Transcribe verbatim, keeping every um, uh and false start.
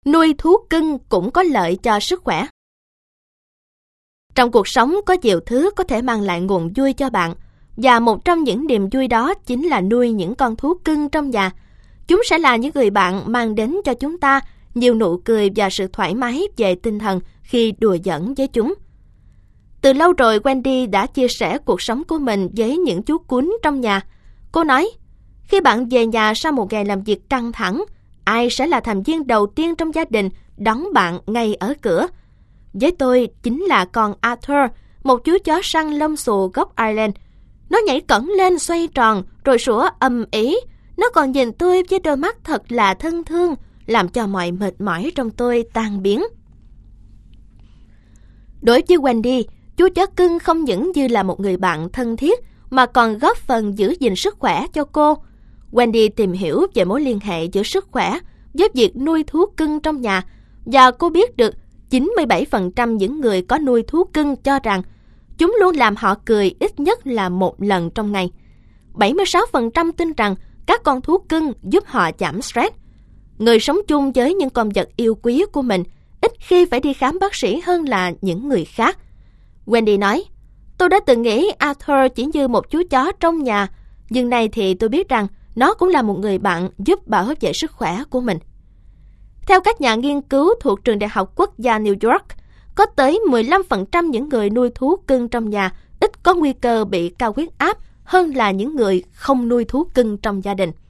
nuôi thú cưng cũng có lợi cho sức khỏe. Trong cuộc sống có nhiều thứ có thể mang lại nguồn vui cho bạn, và một trong những niềm vui đó chính là nuôi những con thú cưng trong nhà. Chúng sẽ là những người bạn mang đến cho chúng ta nhiều nụ cười và sự thoải mái về tinh thần khi đùa giỡn với chúng. Từ lâu rồi, Wendy đã chia sẻ cuộc sống của mình với những chú cún trong nhà. Cô nói, khi bạn về nhà sau một ngày làm việc căng thẳng, ai sẽ là thành viên đầu tiên trong gia đình đón bạn ngay ở cửa? Với tôi chính là con Arthur, một chú chó săn lông xù gốc Ireland. Nó nhảy cẫng lên xoay tròn rồi sủa ầm ĩ. Nó còn nhìn tôi với đôi mắt thật là thân thương, làm cho mọi mệt mỏi trong tôi tan biến. Đối với Wendy, chú chó cưng không những như là một người bạn thân thiết mà còn góp phần giữ gìn sức khỏe cho cô. Wendy tìm hiểu về mối liên hệ giữa sức khỏe với việc nuôi thú cưng trong nhà, và cô biết được chín mươi bảy phần trăm những người có nuôi thú cưng cho rằng chúng luôn làm họ cười ít nhất là một lần trong ngày. bảy mươi sáu phần trăm tin rằng các con thú cưng giúp họ giảm stress. Người sống chung với những con vật yêu quý của mình ít khi phải đi khám bác sĩ hơn là những người khác. Wendy nói, tôi đã từng nghĩ Arthur chỉ như một chú chó trong nhà, nhưng nay thì tôi biết rằng nó cũng là một người bạn giúp bảo vệ sức khỏe của mình. Theo các nhà nghiên cứu thuộc Trường Đại học Quốc gia New York, có tới mười lăm phần trăm những người nuôi thú cưng trong nhà ít có nguy cơ bị cao huyết áp hơn là những người không nuôi thú cưng trong gia đình.